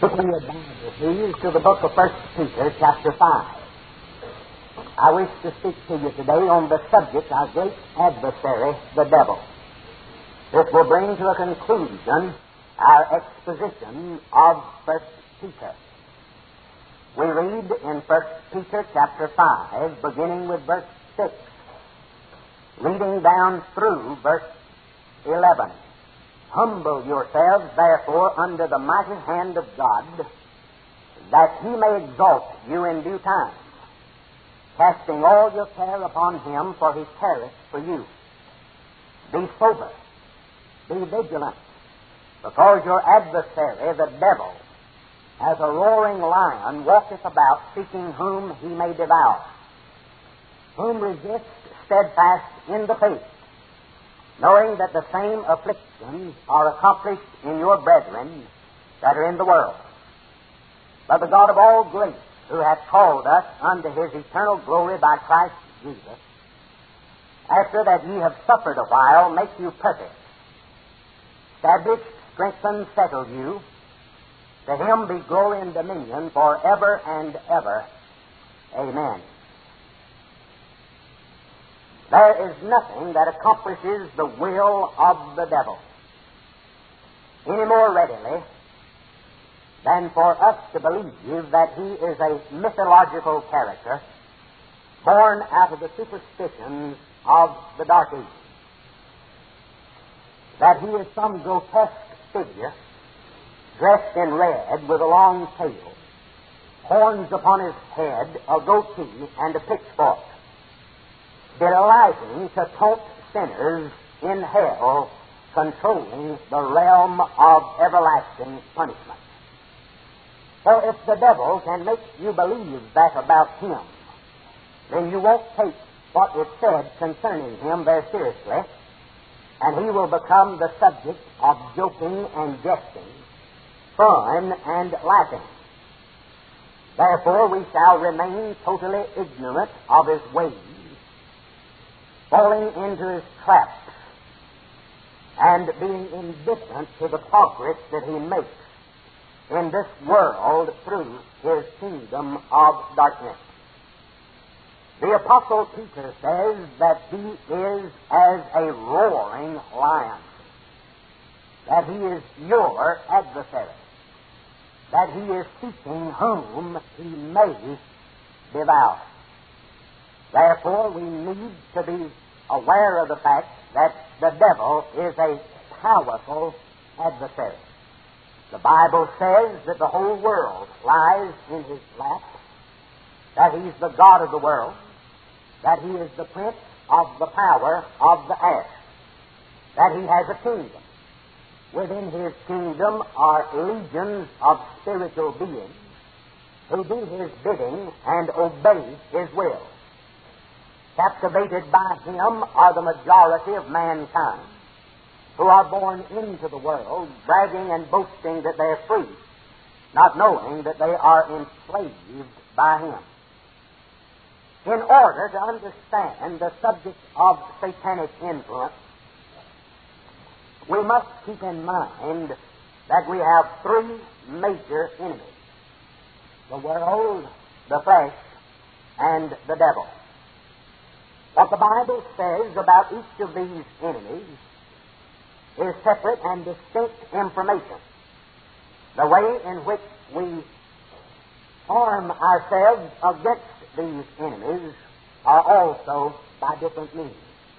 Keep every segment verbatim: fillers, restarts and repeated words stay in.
Open your Bible, please, to the book of First Peter, chapter five. I wish to speak to you today on the subject, our great adversary, the devil. This will bring to a conclusion our exposition of First Peter. We read in First Peter, chapter five, beginning with verse six, reading down through verse eleven. Humble yourselves, therefore, under the mighty hand of God, that He may exalt you in due time, casting all your care upon Him, for He careth for you. Be sober, be vigilant, because your adversary, the devil, as a roaring lion, walketh about, seeking whom he may devour, whom resist steadfast in the faith, knowing that the same afflictions are accomplished in your brethren that are in the world. But the God of all grace, who hath called us unto His eternal glory by Christ Jesus, after that ye have suffered a while, make you perfect, establish, strengthen, settle you. To Him be glory and dominion forever and ever. Amen. There is nothing that accomplishes the will of the devil any more readily than for us to believe that he is a mythological character born out of the superstitions of the Dark Ages, that he is some grotesque figure dressed in red with a long tail, horns upon his head, a goatee, and a pitchfork, delighting to taunt sinners in hell, controlling the realm of everlasting punishment. For if the devil can make you believe that about him, then you won't take what is said concerning him very seriously, and he will become the subject of joking and jesting, fun and laughing. Therefore we shall remain totally ignorant of his ways, falling into his traps, and being indifferent to the progress that he makes in this world through his kingdom of darkness. The Apostle Peter says that he is as a roaring lion, that he is your adversary, that he is seeking whom he may devour. Therefore, we need to be aware of the fact that the devil is a powerful adversary. The Bible says that the whole world lies in his lap, that he's the God of the world, that he is the prince of the power of the air, that he has a kingdom. Within his kingdom are legions of spiritual beings who do his bidding and obey his will. Captivated by him are the majority of mankind, who are born into the world, bragging and boasting that they are free, not knowing that they are enslaved by him. In order to understand the subject of satanic influence, we must keep in mind that we have three major enemies: the world, the flesh, and the devil. What the Bible says about each of these enemies is separate and distinct information. The way in which we arm ourselves against these enemies are also by different means.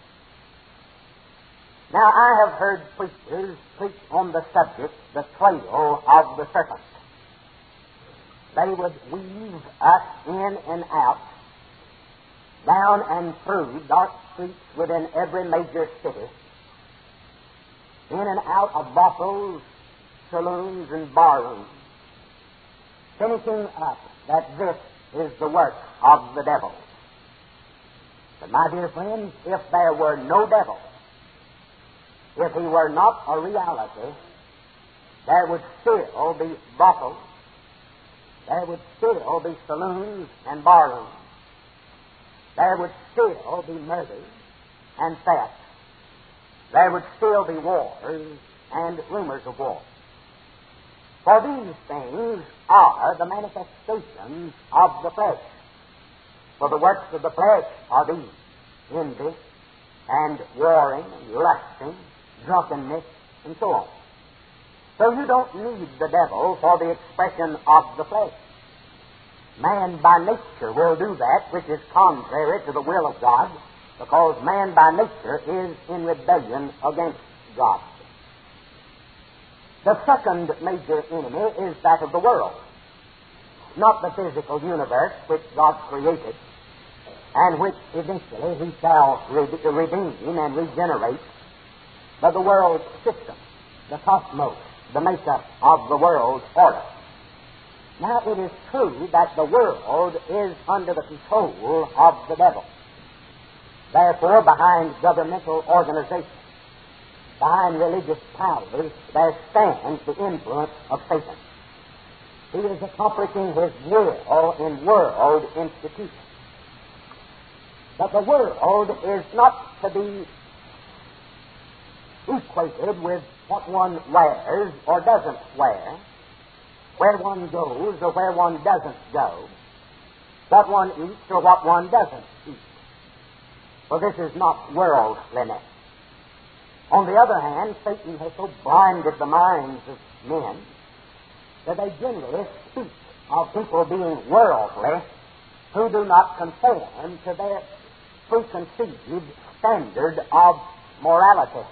Now, I have heard preachers preach on the subject, the trail of the serpent. They would weave us in and out, down and through dark streets within every major city, in and out of brothels, saloons, and barrooms, finishing up that this is the work of the devil. But, my dear friends, if there were no devil, if he were not a reality, there would still be brothels, there would still be saloons and barrooms, there would still be murders and thefts, there would still be wars and rumors of war. For these things are the manifestations of the flesh. For the works of the flesh are these: envy, and warring, and lusting, drunkenness, and so on. So you don't need the devil for the expression of the flesh. Man by nature will do that which is contrary to the will of God, because man by nature is in rebellion against God. The second major enemy is that of the world, not the physical universe which God created, and which eventually He shall redeem and regenerate, but the world system, the cosmos, the makeup of the world order. Now, it is true that the world is under the control of the devil. Therefore, behind governmental organizations, behind religious powers, there stands the influence of Satan. He is accomplishing his will in world institutions. But the world is not to be equated with what one wears or doesn't wear, where one goes or where one doesn't go, what one eats or what one doesn't eat. For this is not worldliness. On the other hand, Satan has so blinded the minds of men that they generally speak of people being worldly who do not conform to their preconceived standard of morality.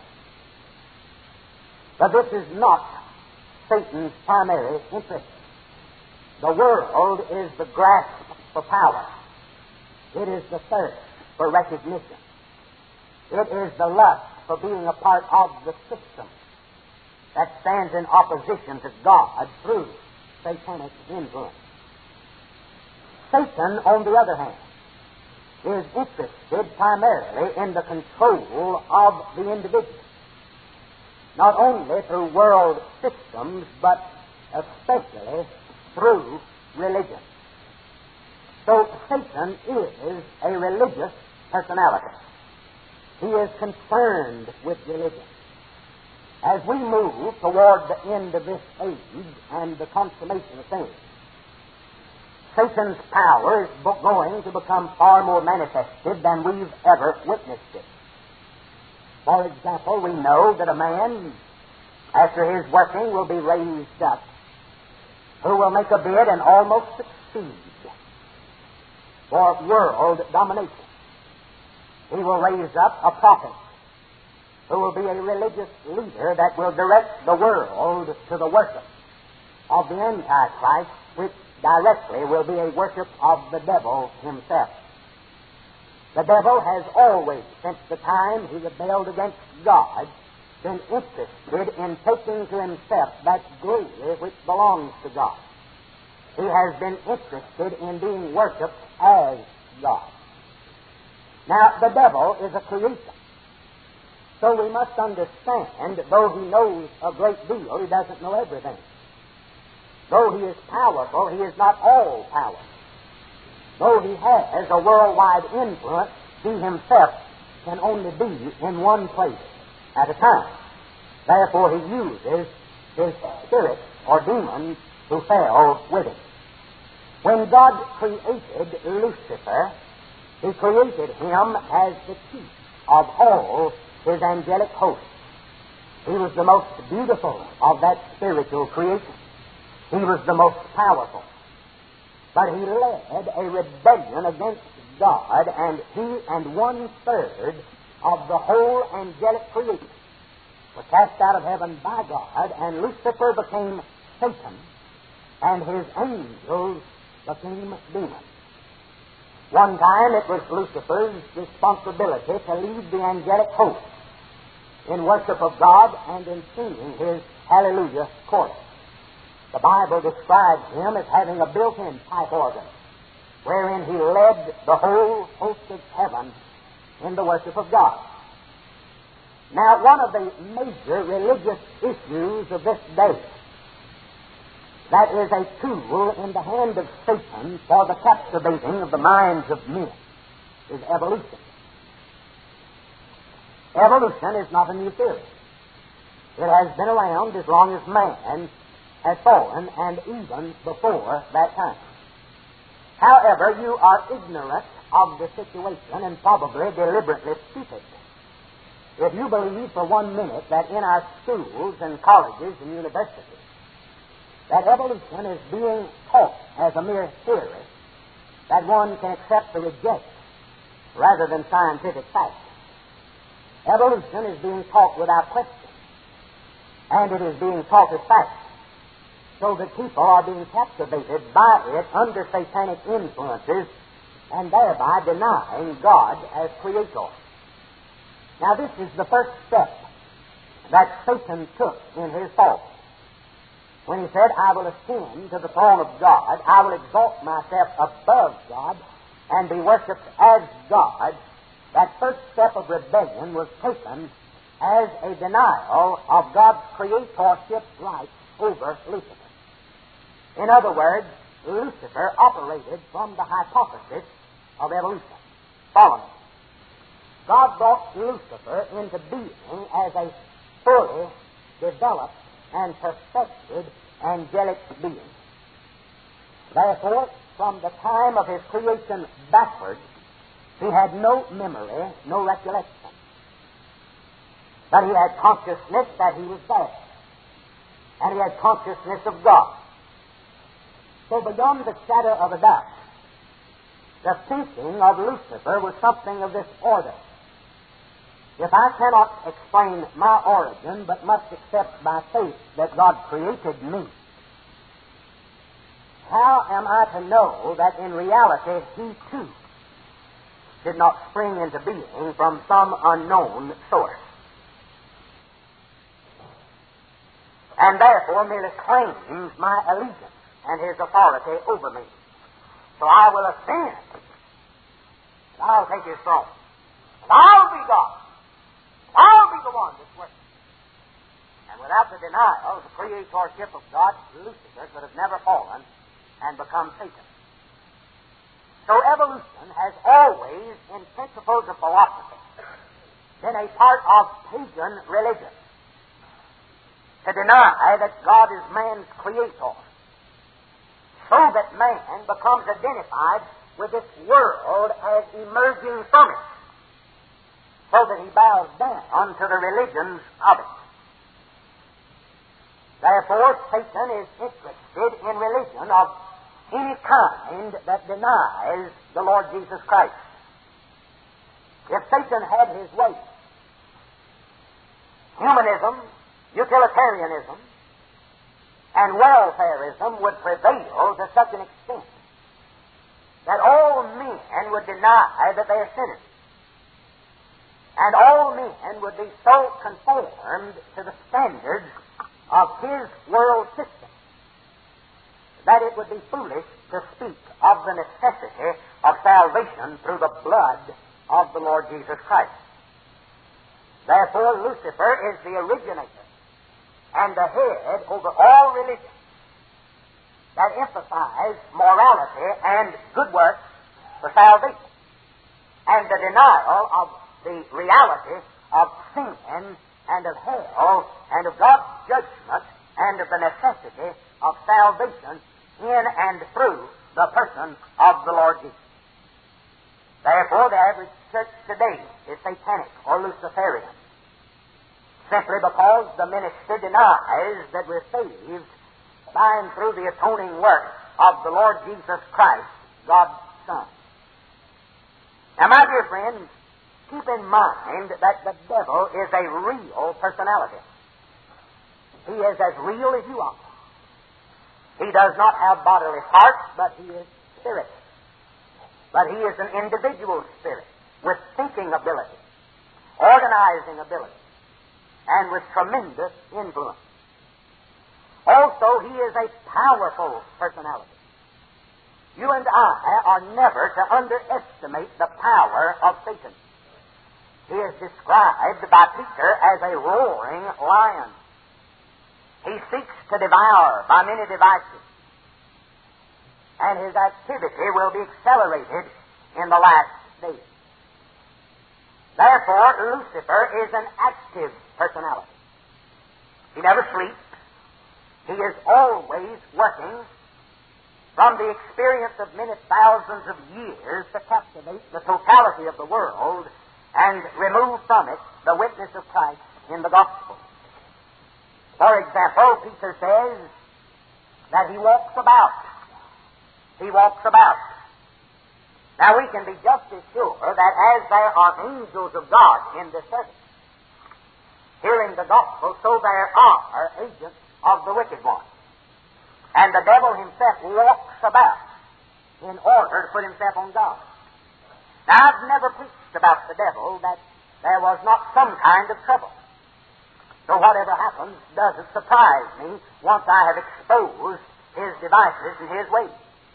But this is not Satan's primary interest. The world is the grasp for power. It is the thirst for recognition. It is the lust for being a part of the system that stands in opposition to God through satanic influence. Satan, on the other hand, is interested primarily in the control of the individual, not only through world systems, but especially through religion. So Satan is a religious personality. He is concerned with religion. As we move toward the end of this age and the consummation of things, Satan's power is going to become far more manifested than we've ever witnessed it. For example, we know that a man, after his working, will be raised up, who will make a bid and almost succeed for world domination. He will raise up a prophet who will be a religious leader that will direct the world to the worship of the Antichrist, which directly will be a worship of the devil himself. The devil has always, since the time he rebelled against God, been interested in taking to himself that glory which belongs to God. He has been interested in being worshipped as God. Now, the devil is a creation. So we must understand, though he knows a great deal, he doesn't know everything. Though he is powerful, he is not all powerful. Though he has a worldwide influence, he himself can only be in one place at a time. Therefore, he uses his spirit or demons who fell with him. When God created Lucifer, He created him as the chief of all his angelic host. He was the most beautiful of that spiritual creation. He was the most powerful. But he led a rebellion against God, and he and one-third of the whole angelic creation were cast out of heaven by God, and Lucifer became Satan, and his angels became demons. One time it was Lucifer's responsibility to lead the angelic host in worship of God and in singing his Hallelujah chorus. The Bible describes him as having a built-in pipe organ, wherein he led the whole host of heaven in the worship of God. Now, one of the major religious issues of this day that is a tool in the hand of Satan for the captivating of the minds of men is evolution. Evolution is not a new theory. It has been around as long as man has fallen, and even before that time. However, you are ignorant of the situation and probably deliberately stupid if you believe for one minute that in our schools and colleges and universities that evolution is being taught as a mere theory that one can accept or reject rather than scientific fact. Evolution is being taught without question, and it is being taught as fact, so that people are being captivated by it under satanic influences and thereby denying God as creator. Now, this is the first step that Satan took in his fall. When he said, I will ascend to the throne of God, I will exalt myself above God and be worshipped as God, that first step of rebellion was taken as a denial of God's creatorship rights over Lucifer. In other words, Lucifer operated from the hypothesis of evolution. Follow me. God brought Lucifer into being as a fully developed and perfected angelic being. Therefore, from the time of his creation backward, he had no memory, no recollection. But he had consciousness that he was there. And he had consciousness of God. So beyond the shadow of a doubt, the thinking of Lucifer was something of this order. If I cannot explain my origin, but must accept by faith that God created me, how am I to know that in reality he too did not spring into being from some unknown source, and therefore merely claims my allegiance and his authority over me? So I will ascend, and I'll take his throne, and I'll be God. I'll be the one that's working. And without the denial of the creatorship of God, Lucifer could have never fallen and become Satan. So evolution has always, in principles of philosophy, been a part of pagan religion, to deny that God is man's creator, so that man becomes identified with this world as emerging from it, so that he bows down to the religions of it. Therefore, Satan is interested in religion of any kind that denies the Lord Jesus Christ. If Satan had his way, humanism, utilitarianism, and welfareism would prevail to such an extent that all men would deny that they are sinners. And all men would be so conformed to the standards of his world system that it would be foolish to speak of the necessity of salvation through the blood of the Lord Jesus Christ. Therefore, Lucifer is the originator and the head over all religions that emphasize morality and good works for salvation, and the denial of the reality of sin and of hell and of God's judgment and of the necessity of salvation in and through the person of the Lord Jesus. Therefore, the average church today is satanic or Luciferian, simply because the minister denies that we're saved by and through the atoning work of the Lord Jesus Christ, God's Son. Now, my dear friends, keep in mind that the devil is a real personality. He is as real as you are. He does not have bodily parts, but he is spirit. But he is an individual spirit with thinking ability, organizing ability, and with tremendous influence. Also, he is a powerful personality. You and I are never to underestimate the power of Satan. He is described by Peter as a roaring lion. He seeks to devour by many devices, and his activity will be accelerated in the last days. Therefore, Lucifer is an active personality. He never sleeps. He is always working from the experience of many thousands of years to captivate the totality of the world and remove from it the witness of Christ in the gospel. For example, Peter says that he walks about. He walks about. Now we can be just as sure that as there are angels of God in this earth, hearing the gospel, so there are agents of the wicked one. And the devil himself walks about in order to put himself on guard. Now, I've never preached about the devil that there was not some kind of trouble. So whatever happens doesn't surprise me once I have exposed his devices and his ways.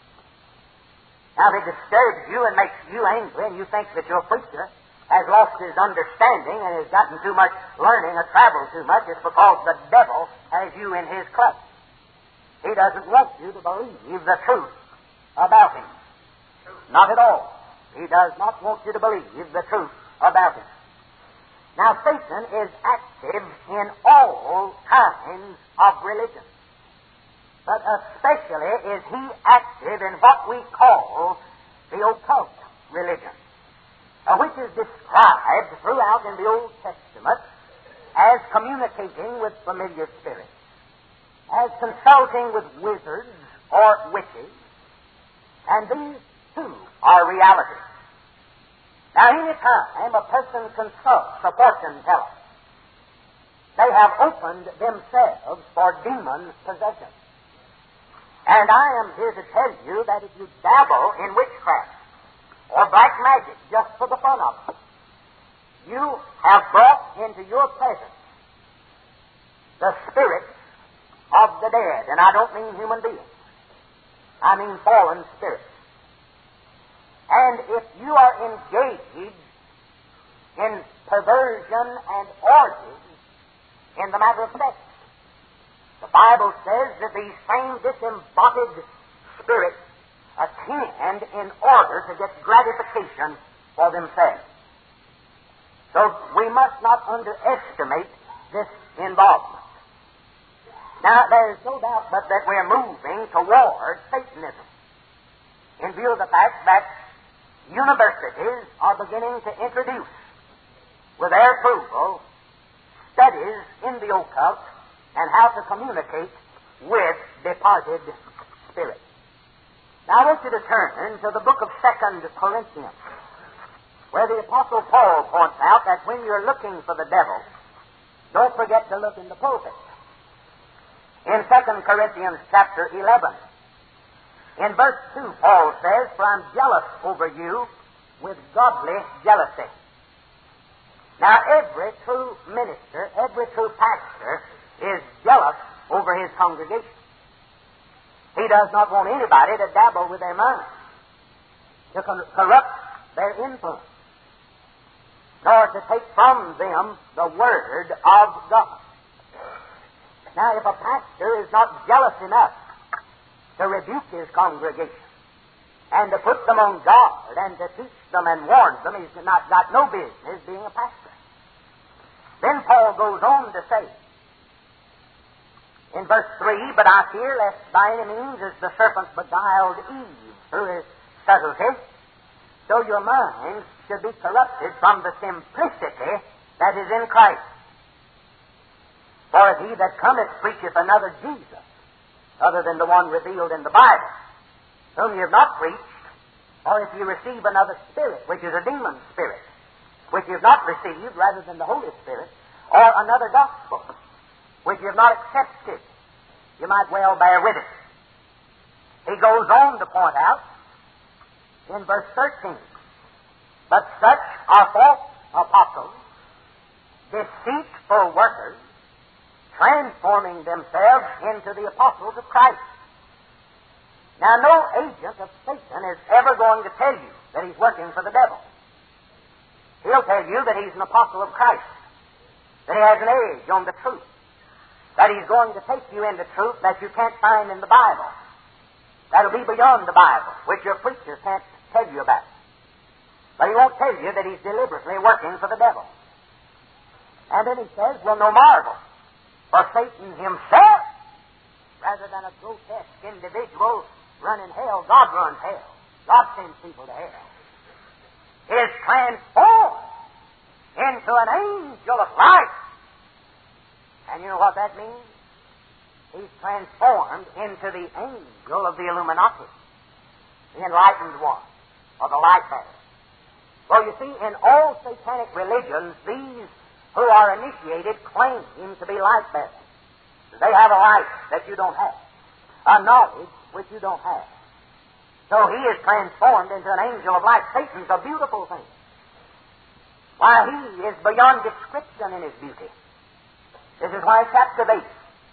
Now, if it disturbs you and makes you angry and you think that your preacher has lost his understanding and has gotten too much learning or traveled too much, it's because the devil has you in his clutch. He doesn't want you to believe the truth about him. Not at all. He does not want you to believe the truth about him. Now, Satan is active in all kinds of religion. But especially is he active in what we call the occult religion, uh, which is described throughout in the Old Testament as communicating with familiar spirits, as consulting with wizards or witches, and these too are realities. Now, any time a person consults a fortune teller, they have opened themselves for demon possession. And I am here to tell you that if you dabble in witchcraft or black magic just for the fun of it, you have brought into your presence the spirits of the dead. And I don't mean human beings. I mean fallen spirits. And if you are engaged in perversion and orgies in the matter of sex, the Bible says that these same disembodied spirits attend in order to get gratification for themselves. So we must not underestimate this involvement. Now, there is no doubt but that we're moving toward Satanism in view of the fact that universities are beginning to introduce, with their approval, studies in the occult and how to communicate with departed spirits. Now I want you to turn to the book of Second Corinthians, where the Apostle Paul points out that when you're looking for the devil, don't forget to look in the pulpit. In Second Corinthians chapter eleven, in verse two, Paul says, "For I'm jealous over you with godly jealousy." Now every true minister, every true pastor is jealous over his congregation. He does not want anybody to dabble with their minds, to corrupt their influence, nor to take from them the Word of God. Now, if a pastor is not jealous enough to rebuke his congregation and to put them on guard and to teach them and warn them, he's not got no business being a pastor. Then Paul goes on to say, in verse three, "But I fear lest by any means as the serpent beguiled Eve through his subtlety, so your minds should be corrupted from the simplicity that is in Christ. For if he that cometh preacheth another Jesus, other than the one revealed in the Bible, whom you have not preached, or if you receive another spirit, which is a demon spirit, which you have not received rather than the Holy Spirit, or another gospel, which you have not accepted, you might well bear with it." He goes on to point out in verse thirteen, "But such are false apostles, deceitful workers, transforming themselves into the apostles of Christ." Now, no agent of Satan is ever going to tell you that he's working for the devil. He'll tell you that he's an apostle of Christ, that he has an edge on the truth, that he's going to take you into truth that you can't find in the Bible, that'll be beyond the Bible, which your preacher can't tell you about. But he won't tell you that he's deliberately working for the devil. And then he says, "Well, no marvel, for Satan himself rather than a grotesque individual running hell. God runs hell. God sends people to hell. Is transformed into an angel of light. And you know what that means? He's transformed into the angel of the Illuminati, the enlightened one, or the light bearer. Well, you see, in all satanic religions, these who are initiated claim to be light bearers. They have a light that you don't have, a knowledge which you don't have. So he is transformed into an angel of light. Satan's a beautiful thing. Why, he is beyond description in his beauty. This is why he captivates.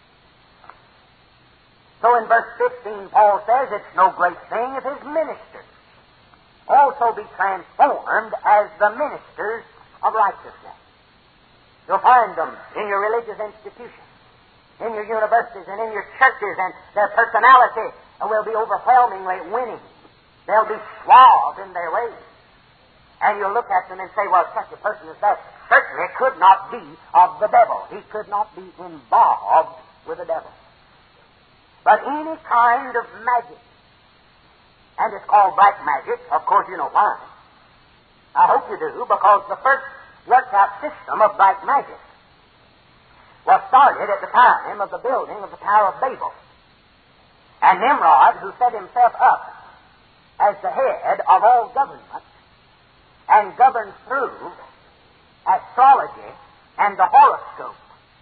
So in verse fifteen, Paul says, it's no great thing if his ministers also be transformed as the ministers of righteousness. You'll find them in your religious institutions, in your universities, and in your churches, and their personality will be overwhelmingly winning. They'll be suave in their ways. And you'll look at them and say, well, such a person as that certainly could not be of the devil. He could not be involved with the devil. But any kind of magic, and it's called black magic, of course you know why. I hope you do, because the first worked out system of black magic was started at the time of the building of the Tower of Babel. And Nimrod, who set himself up as the head of all government and governed through astrology and the horoscope,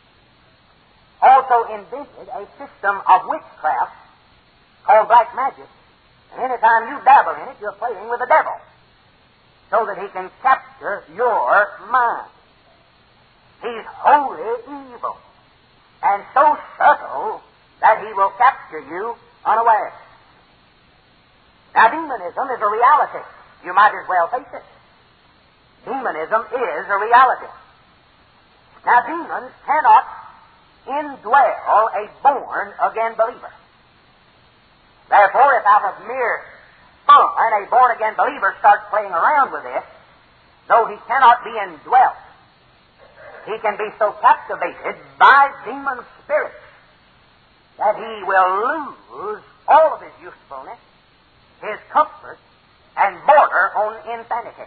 also invented a system of witchcraft called black magic. And any time you dabble in it, you're playing with the devil, so that he can capture your mind. He's wholly evil, and so subtle that he will capture you unawares. Now, demonism is a reality. You might as well face it. Demonism is a reality. Now, demons cannot indwell a born-again believer. Therefore, if out of mere fun a born-again believer starts playing around with this, though he cannot be indwelt, he can be so captivated by demon spirits that he will lose all of his usefulness, his comfort, and border on insanity.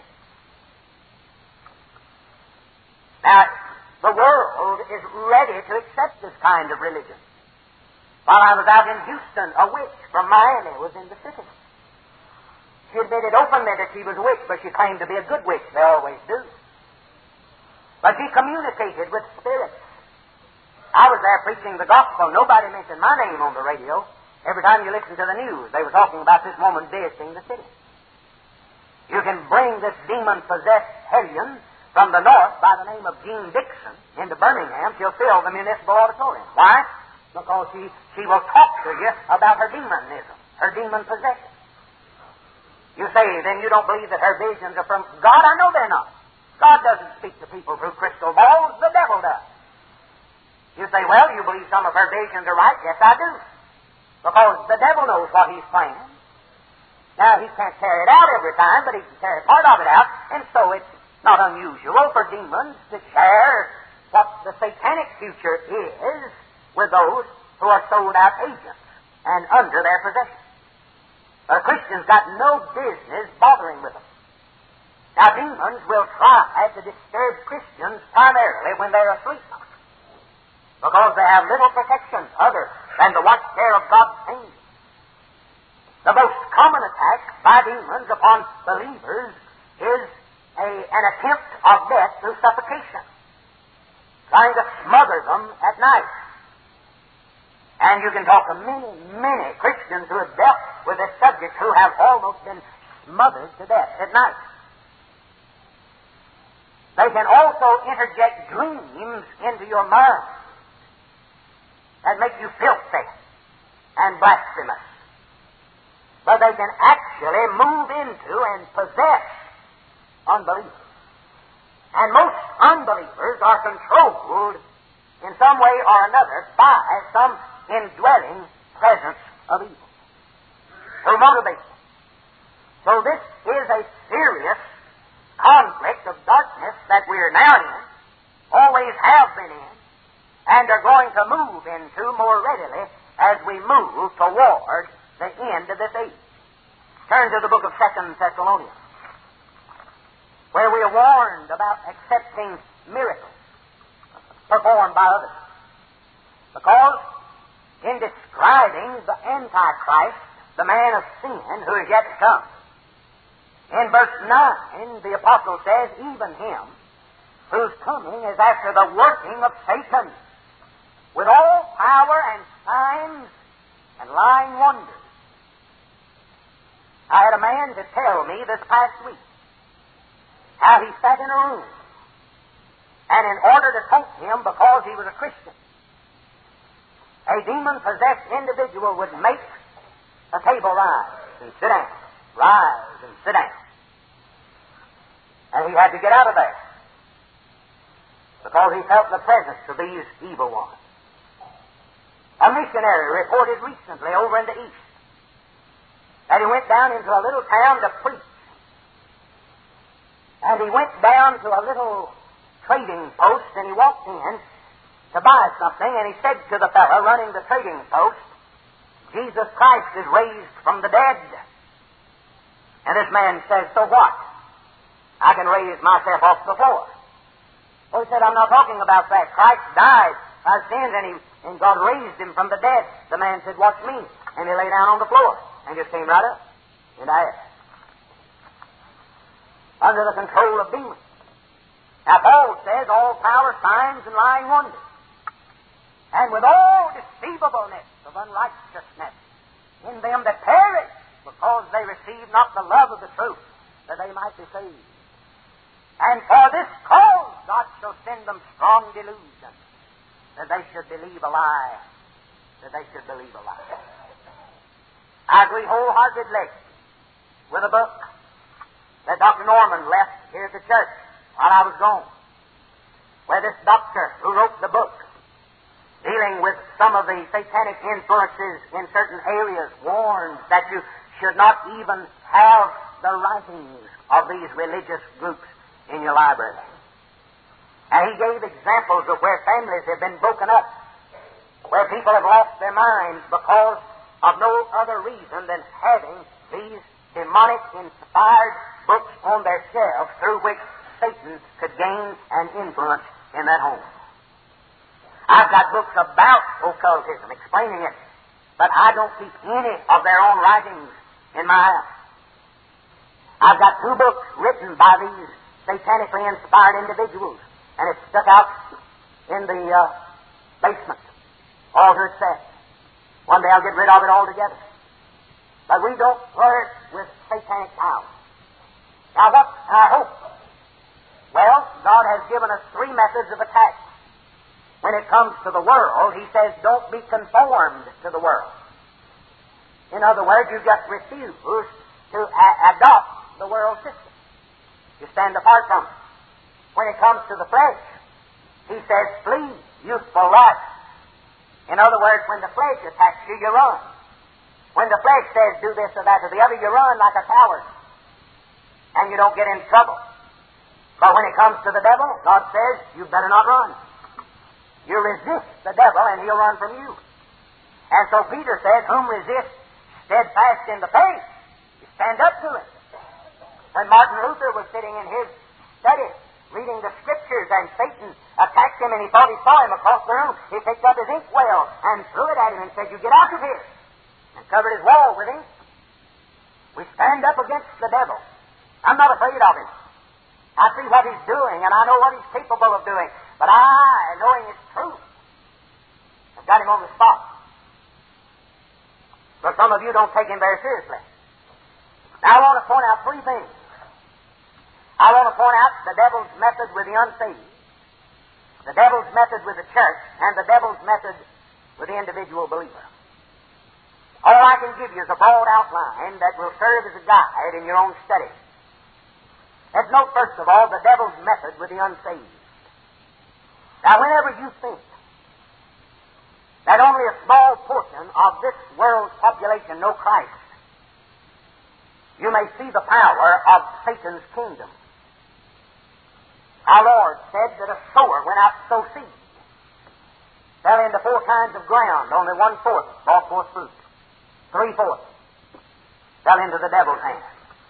Now, the world is ready to accept this kind of religion. While I was out in Houston, a witch from Miami was in the city. She admitted openly that she was a witch, but she claimed to be a good witch. They always do. But she communicated with spirits. I was there preaching the gospel. Nobody mentioned my name on the radio. Every time you listen to the news, they were talking about this woman visiting the city. You can bring this demon-possessed hellion from the north by the name of Jean Dixon into Birmingham. She'll fill the municipal auditorium. Why? Because she, she will talk to you about her demonism, her demon possession. You say, then you don't believe that her visions are from God? I know they're not. God doesn't speak to people through crystal balls. The devil does. You say, well, you believe some of her visions are right? Yes, I do. Because the devil knows what he's planning. Now, he can't carry it out every time, but he can carry part of it out. And so it's not unusual for demons to share what the satanic future is with those who are sold out agents and under their possession. But Christians got no business bothering with them. Now, demons will try to disturb Christians primarily when they're asleep, because they have little protection other than the watch care of God's angels. The most common attack by demons upon believers is a, an attempt of death through suffocation, trying to smother them at night. And you can talk to many, many Christians who have dealt with this subject who have almost been smothered to death at night. They can also interject dreams into your mind that make you filthy and blasphemous. But they can actually move into and possess unbelievers. And most unbelievers are controlled in some way or another by some indwelling presence of evil who motivates them. So this is a serious conflict of darkness that we are now in, always have been in, and are going to move into more readily as we we move toward the end of this age. Turn to the book of Second Thessalonians, where we are warned about accepting miracles performed by others. Because in describing the Antichrist, the man of sin who is yet to come, in verse nine, the apostle says, even him whose coming is after the working of Satan, with all power and signs and lying wonders. I had a man to tell me this past week how he sat in a room, and in order to tempt him because he was a Christian, a demon-possessed individual would make a table rise and sit down, rise and sit down. And he had to get out of there because he felt the presence of these evil ones. A missionary reported recently over in the East that he went down into a little town to preach. And he went down to a little trading post, and he walked in to buy something, and he said to the fellow running the trading post, Jesus Christ is raised from the dead. And this man says, so what? I can raise myself off the floor. Well, he said, I'm not talking about that. Christ died our sins, and, he, and God raised him from the dead. The man said, watch me. And he lay down on the floor and just came right up into air, under the control of demons. Now, Paul says, all power, signs, and lying wonders, and with all deceivableness of unrighteousness in them that perish, because they receive not the love of the truth, that they might be saved. And for this cause God shall send them strong delusion, that they should believe a lie, that they should believe a lie. I agree wholeheartedly with a book that Doctor Norman left here at the church while I was gone, where this doctor who wrote the book dealing with some of the satanic influences in certain areas warned that you should not even have the writings of these religious groups in your library. And he gave examples of where families have been broken up, where people have lost their minds because of no other reason than having these demonic-inspired books on their shelves through which Satan could gain an influence in that home. I've got books about occultism, explaining it, but I don't keep any of their own writings in my house. I've got two books written by these satanically inspired individuals, and it's stuck out in the uh, basement, altar itself. One day I'll get rid of it altogether. But we don't flirt with satanic power. Now, what's our hope? Well, God has given us three methods of attack. When it comes to the world, He says, don't be conformed to the world. In other words, you just refuse to a- adopt the world system. You stand apart from it. When it comes to the flesh, He says, flee youthful lust. In other words, when the flesh attacks you, you run. When the flesh says do this or that or the other, you run like a coward. And you don't get in trouble. But when it comes to the devil, God says, you better not run. You resist the devil and he'll run from you. And so Peter said, whom resist steadfast in the faith, you stand up to it. When Martin Luther was sitting in his study, reading the Scriptures, and Satan attacked him, and he thought he saw him across the room, he picked up his inkwell and threw it at him and said, you get out of here, and covered his wall with ink. We stand up against the devil. I'm not afraid of him. I see what he's doing, and I know what he's capable of doing. But I, knowing it's true, I've got him on the spot. But some of you don't take him very seriously. Now I want to point out three things. I want to point out the devil's method with the unsaved, the devil's method with the church, and the devil's method with the individual believer. All I can give you is a broad outline that will serve as a guide in your own study. Let's note, first of all, the devil's method with the unsaved. Now, whenever you think that only a small portion of this world's population know Christ, you may see the power of Satan's kingdom. Our Lord said that a sower went out to sow seed. fell into four kinds of ground. Only one-fourth brought forth fruit. Three-fourths fell into the devil's hand.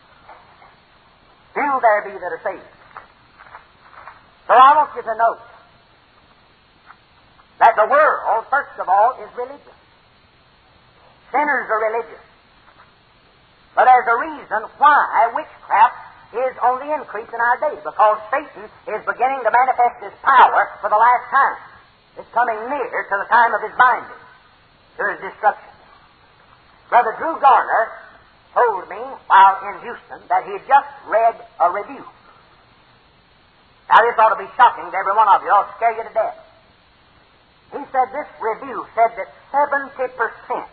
Few there be that are saved. So I want you to note that the world, first of all, is religious. Sinners are religious. But there's a reason why witchcraft is on the increase in our day, because Satan is beginning to manifest his power for the last time. It's coming near to the time of his binding, to his destruction. Brother Drew Garner told me while in Houston that he had just read a review. Now, this ought to be shocking to every one of you. It ought to scare you to death. He said this review said that seventy percent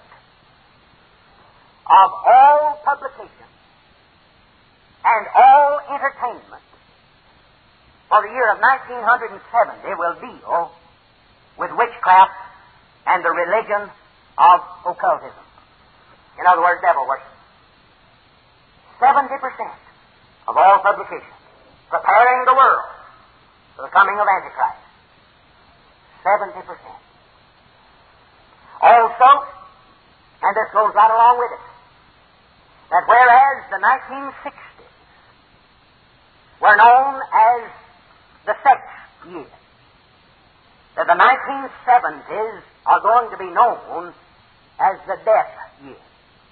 of all publications and all entertainment for the year of nineteen seventy will deal with witchcraft and the religion of occultism. In other words, devil worship. seventy percent of all publications preparing the world for the coming of Antichrist. seventy percent. Also, and this goes right along with it, that whereas the nineteen sixties were known as the sex years, that the nineteen seventies are going to be known as the death years.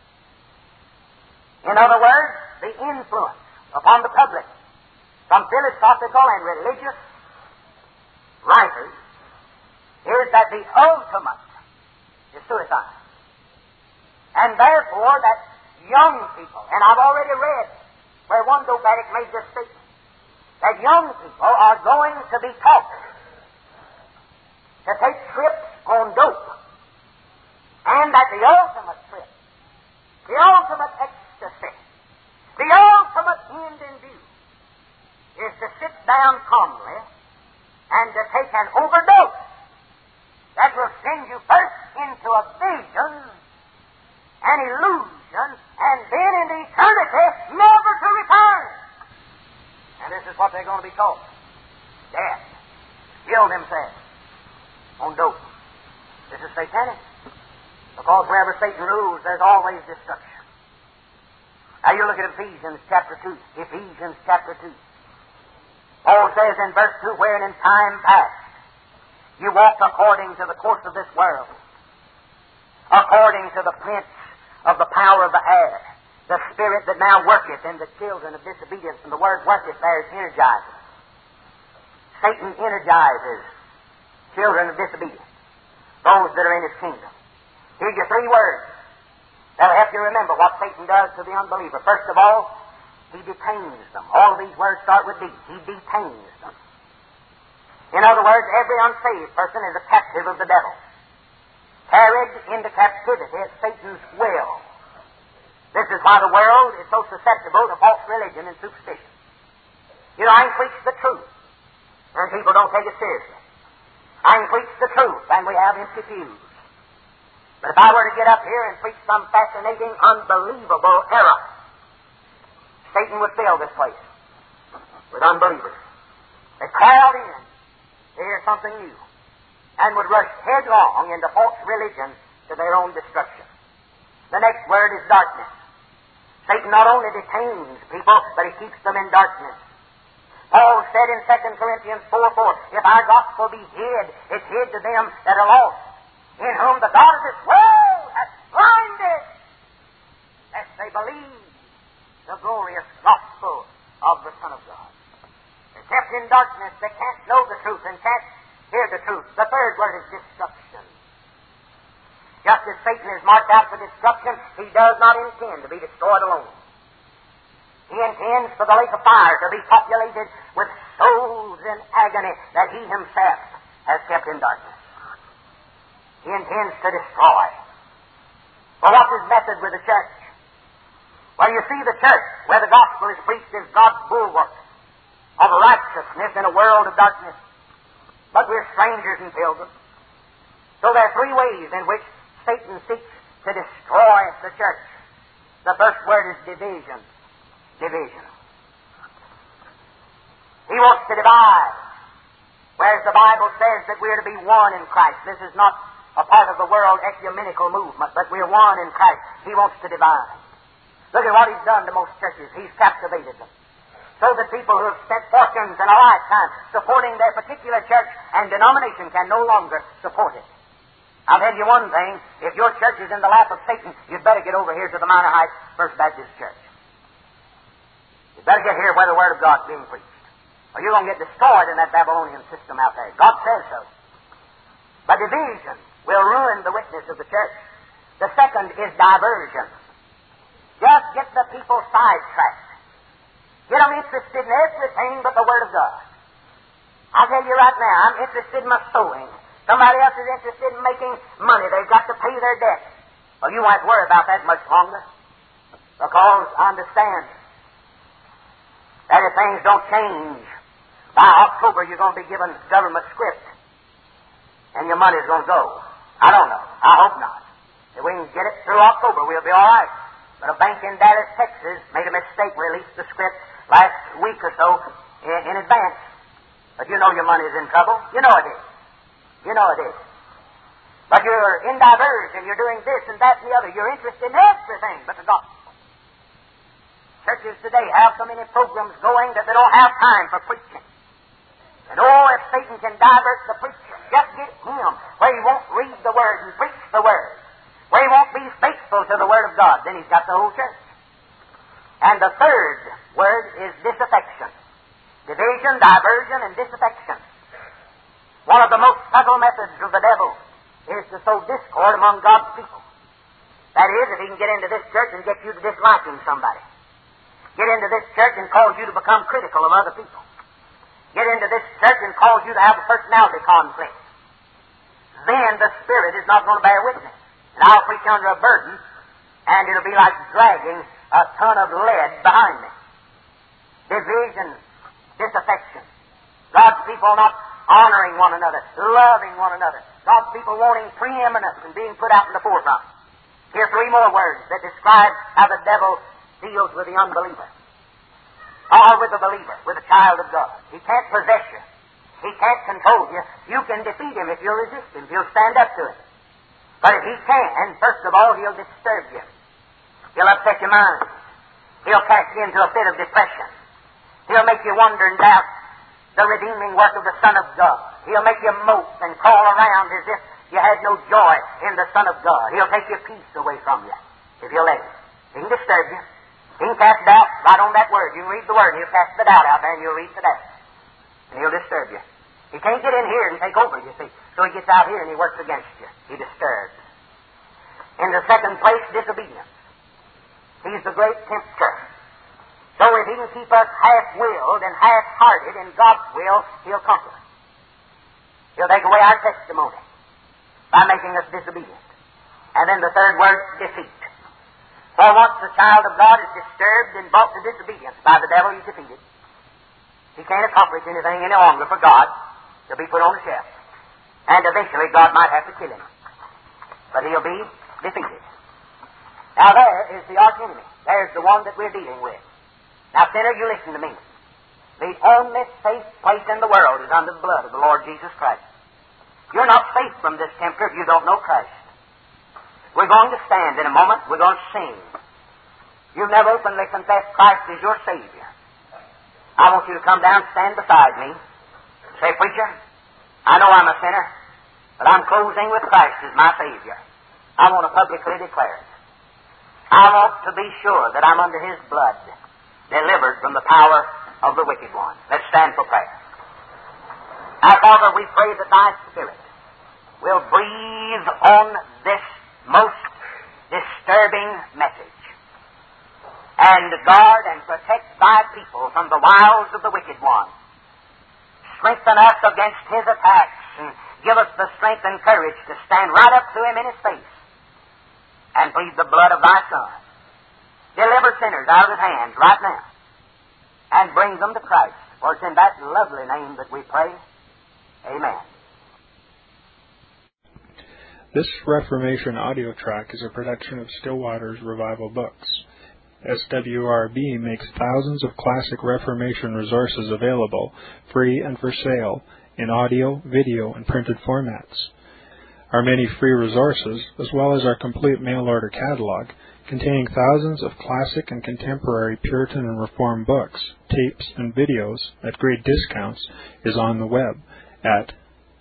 In other words, the influence upon the public from philosophical and religious writers is that the ultimate is suicide. And therefore that young people, and I've already read where one dope addict made this statement, that young people are going to be taught to take trips on dope, and that the ultimate trip, the ultimate ecstasy, the ultimate end in view is to sit down calmly and to take an overdose that will send you first into a vision, an illusion, and then into eternity, never to return. And this is what they're going to be taught. Death. Kill themselves on dope. This is satanic. Because wherever Satan rules, there's always destruction. Now you look at Ephesians chapter two. Ephesians chapter two. Paul says in verse two, wherein in time past you walked according to the course of this world, according to the prince of the power of the air, the spirit that now worketh in the children of disobedience. And the word worketh there is energizes. Satan energizes children of disobedience, those that are in his kingdom. Here's your three words that'll help you remember what Satan does to the unbeliever. First of all, he detains them. All of these words start with D. He detains them. In other words, every unsaved person is a captive of the devil, carried into captivity at Satan's will. This is why the world is so susceptible to false religion and superstition. You know, I can preach the truth, and people don't take it seriously. I can preach the truth, and we have empty pews. But if I were to get up here and preach some fascinating, unbelievable error, Satan would fill this place with unbelievers. They'd crowd in to hear something new and would rush headlong into false religion to their own destruction. The next word is darkness. Satan not only detains people, but he keeps them in darkness. Paul said in Second Corinthians four four, if our gospel be hid, it's hid to them that are lost, in whom the God of this world hath blinded, lest they believe the glorious gospel of the Son of God. They're kept in darkness. They can't know the truth and can't hear the truth. The third word is destruction. Just as Satan is marked out for destruction, he does not intend to be destroyed alone. He intends for the lake of fire to be populated with souls in agony that he himself has kept in darkness. He intends to destroy. Well, what's his method with the church? Well, you see, the church, where the gospel is preached, is God's bulwark of righteousness in a world of darkness. But we're strangers and pilgrims. So there are three ways in which Satan seeks to destroy the church. The first word is division. Division. He wants to divide. Whereas the Bible says that we're to be one in Christ. This is not a part of the world ecumenical movement, but we're one in Christ. He wants to divide. Look at what He's done to most churches. He's captivated them. So that people who have spent fortunes in a lifetime supporting their particular church and denomination can no longer support it. I'll tell you one thing. If your church is in the lap of Satan, you'd better get over here to the Minor Heights First Baptist Church. You'd better get here where the Word of God's being preached, or you're going to get destroyed in that Babylonian system out there. God says so. But division will ruin the witness of the church. The second is diversion. Just get the people sidetracked. Get them interested in everything but the Word of God. I'll tell you right now, I'm interested in my sowing. Somebody else is interested in making money. They've got to pay their debt. Well, you won't worry about that much longer, because I understand that if things don't change, by October you're going to be given government script, and your money's going to go. I don't know. I hope not. If we can get it through October, we'll be all right. But a bank in Dallas, Texas, made a mistake, released the script last week or so in, in advance. But you know your money's in trouble. You know it is. You know it is. But you're in diversion. You're doing this and that and the other. You're interested in everything but the gospel. Churches today have so many programs going that they don't have time for preaching. And oh, if Satan can divert the preacher, just get him where he won't read the Word and preach the Word, where he won't be faithful to the Word of God, then he's got the whole church. And the third word is disaffection. Division, diversion, and disaffection. One of the most subtle methods of the devil is to sow discord among God's people. That is, if he can get into this church and get you to disliking somebody. Get into this church and cause you to become critical of other people. Get into this church and cause you to have a personality conflict. Then the Spirit is not going to bear witness. And I'll preach under a burden, and it'll be like dragging a ton of lead behind me. Division, disaffection. God's people not honoring one another, loving one another. God's people wanting preeminence and being put out in the forefront. Here are three more words that describe how the devil deals with the unbeliever. Or with the believer, with a child of God. He can't possess you. He can't control you. You can defeat him if you'll resist him, if you'll stand up to him. But if he can, first of all, he'll disturb you. He'll upset your mind. He'll cast you into a fit of depression. He'll make you wonder and doubt the redeeming work of the Son of God. He'll make you mope and crawl around as if you had no joy in the Son of God. He'll take your peace away from you, if you'll let him. He can disturb you. He can cast doubt right on that word. You can read the word, and he'll cast the doubt out there, and you'll read the doubt. And he'll disturb you. He can't get in here and take over, you see. So he gets out here and he works against you. He disturbs. In the second place, disobedience. He's the great tempter. So if he can keep us half-willed and half-hearted in God's will, he'll conquer us. He'll take away our testimony by making us disobedient. And then the third word, defeat. For once the child of God is disturbed and brought to disobedience by the devil, he's defeated. He can't accomplish anything any longer for God. He'll be put on the shelf. And eventually God might have to kill him. But he'll be defeated. Now there is the arch enemy. There's the one that we're dealing with. Now, sinner, you listen to me. The only safe place in the world is under the blood of the Lord Jesus Christ. You're not safe from this tempter if you don't know Christ. We're going to stand in a moment. We're going to sing. You've never openly confessed Christ as your Savior. I want you to come down and stand beside me. Say, preacher, I know I'm a sinner, but I'm closing with Christ as my Savior. I want to publicly declare it. I want to be sure that I'm under His blood, delivered from the power of the wicked one. Let's stand for prayer. Our Father, we pray that Thy Spirit will breathe on this most disturbing message and guard and protect Thy people from the wiles of the wicked one. Strengthen us against his attacks and give us the strength and courage to stand right up to him in his face and plead the blood of Thy Son. Deliver sinners out of his hands right now and bring them to Christ. For it's in that lovely name that we pray. Amen. This Reformation audio track is a production of Still Waters Revival Books. S W R B makes thousands of classic Reformation resources available, free and for sale, in audio, video, and printed formats. Our many free resources, as well as our complete mail-order catalog, containing thousands of classic and contemporary Puritan and Reformed books, tapes, and videos at great discounts, is on the web at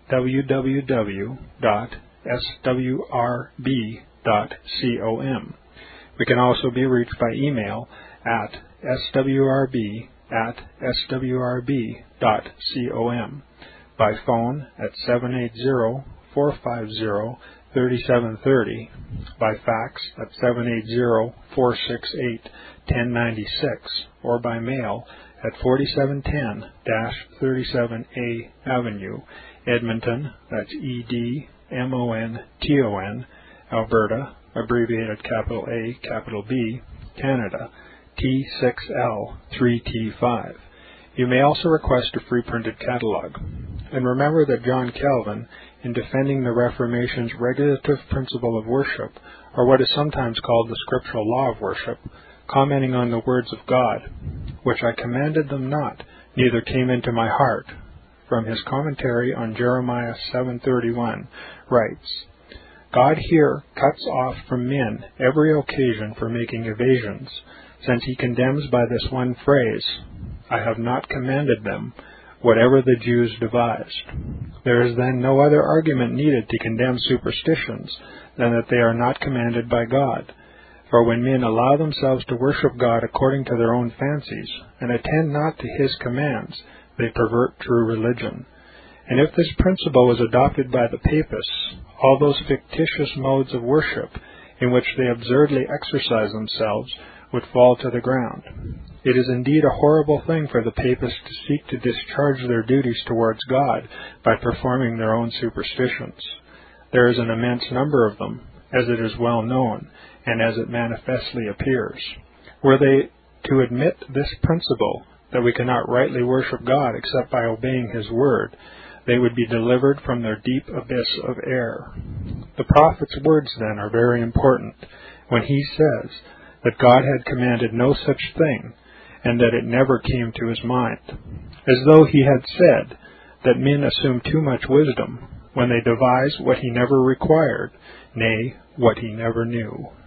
w w w dot s w r b dot com. We can also be reached by email at s w r b at s w r b dot com, by phone at seven eight zero, four five zero, three seven three zero, by fax at seven eight zero, four six eight, one zero nine six, or by mail at forty-seven ten thirty-seven A Avenue, Edmonton, that's E D M O N T O N, Alberta, abbreviated capital A, capital B, Canada, T six L three T five. You may also request a free printed catalog. And remember that John Calvin, in defending the Reformation's regulative principle of worship, or what is sometimes called the scriptural law of worship, commenting on the words of God, which I commanded them not, neither came into my heart, from his commentary on Jeremiah seven thirty-one, writes, God here cuts off from men every occasion for making evasions, since he condemns by this one phrase, I have not commanded them, whatever the Jews devised. There is then no other argument needed to condemn superstitions than that they are not commanded by God. For when men allow themselves to worship God according to their own fancies, and attend not to his commands, they pervert true religion. And if this principle was adopted by the papists, all those fictitious modes of worship in which they absurdly exercise themselves would fall to the ground. It is indeed a horrible thing for the papists to seek to discharge their duties towards God by performing their own superstitions. There is an immense number of them, as it is well known, and as it manifestly appears. Were they to admit this principle, that we cannot rightly worship God except by obeying his word, they would be delivered from their deep abyss of error. The prophet's words, then, are very important, when he says that God had commanded no such thing, and that it never came to his mind, as though he had said that men assume too much wisdom when they devise what he never required, nay, what he never knew.